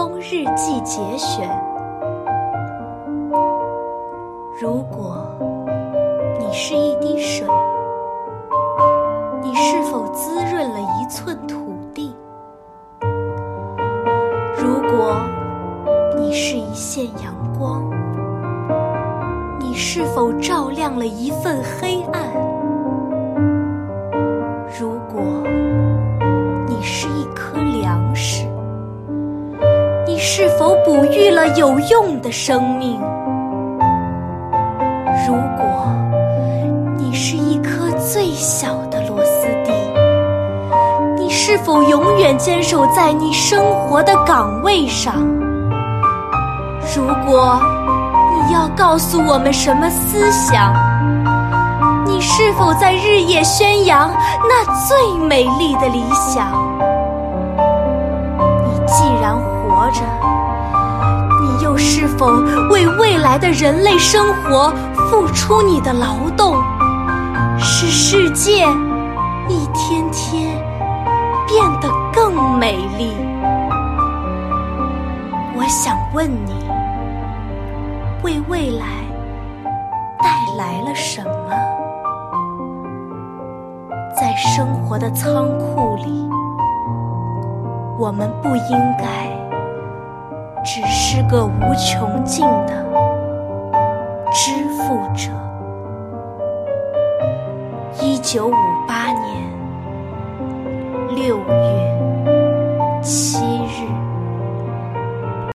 风日记节选。如果你是一滴水，你是否滋润了一寸土地？如果你是一线阳光，你是否照亮了一份黑暗？如果你是一颗粮食，你是否哺育了有用的生命？如果你是一颗最小的螺丝钉，你是否永远坚守在你生活的岗位上？如果你要告诉我们什么思想，你是否在日夜宣扬那最美丽的理想？你既然活着，你又是否为未来的人类生活付出你的劳动，使世界一天天变得更美丽？我想问你，为未来带来了什么？在生活的仓库里，我们不应该只是个无穷尽的支付者。1958年6月。